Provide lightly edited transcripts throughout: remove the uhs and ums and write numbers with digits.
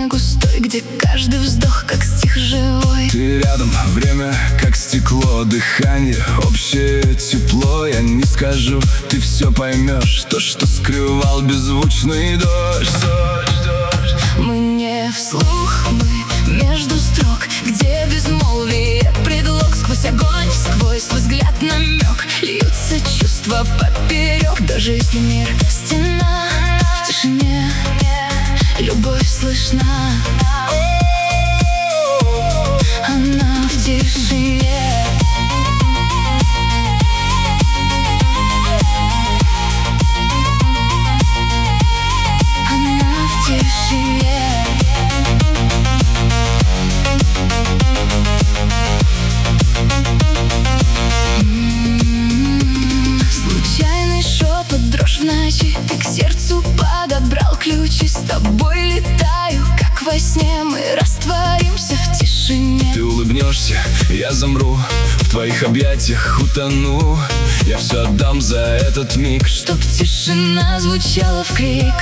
тишине густой, где каждый вздох как стих живой. Ты рядом, время как стекло, дыхание, общее тепло. Я не скажу, ты все поймешь, то, что скрывал беззвучный дождь. Мы не вслух, мы между строк, где безмолвие предлог. Сквозь огонь, сквозь свой взгляд намек, льются чувства поперек. Даже если мир стена, в тишине любовь слышна. Она в тишине. Она в тишине. Случайный шепот, дрожь в ночи, ты к сердцу подобрал ключи. С тобой летаю, как во сне, мы растворимся в тишине. Ты улыбнешься, я замру, в твоих объятиях утону. Я все отдам за этот миг, чтоб тишина звучала в крик.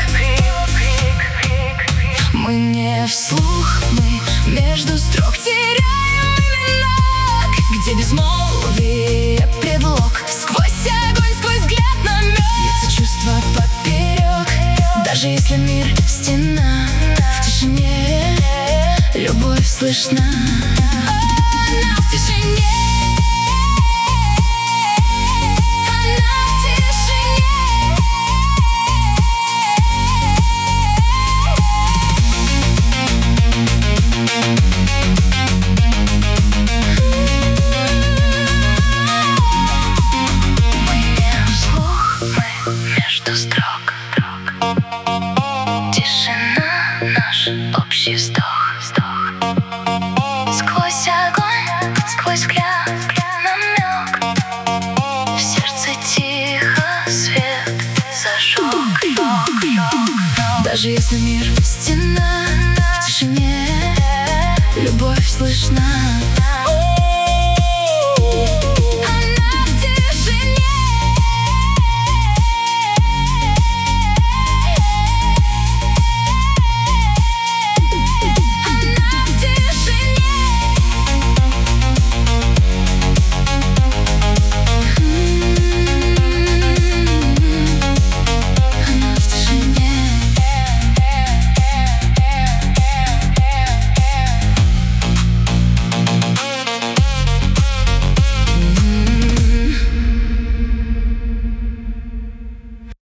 Мы не вслух, мы между строк теряем имена, где безмолвие предлог. Сквозь огонь, сквозь взгляд намек, льются чувства поперек. Даже если мир стена, в тишине любовь слышна. Она в тишине. Между строк, тишина, наш общий вздох. Сквозь огонь, сквозь взгляд намек, в сердце тихо свет зажег. Даже если мир стена, в тишине любовь слышна.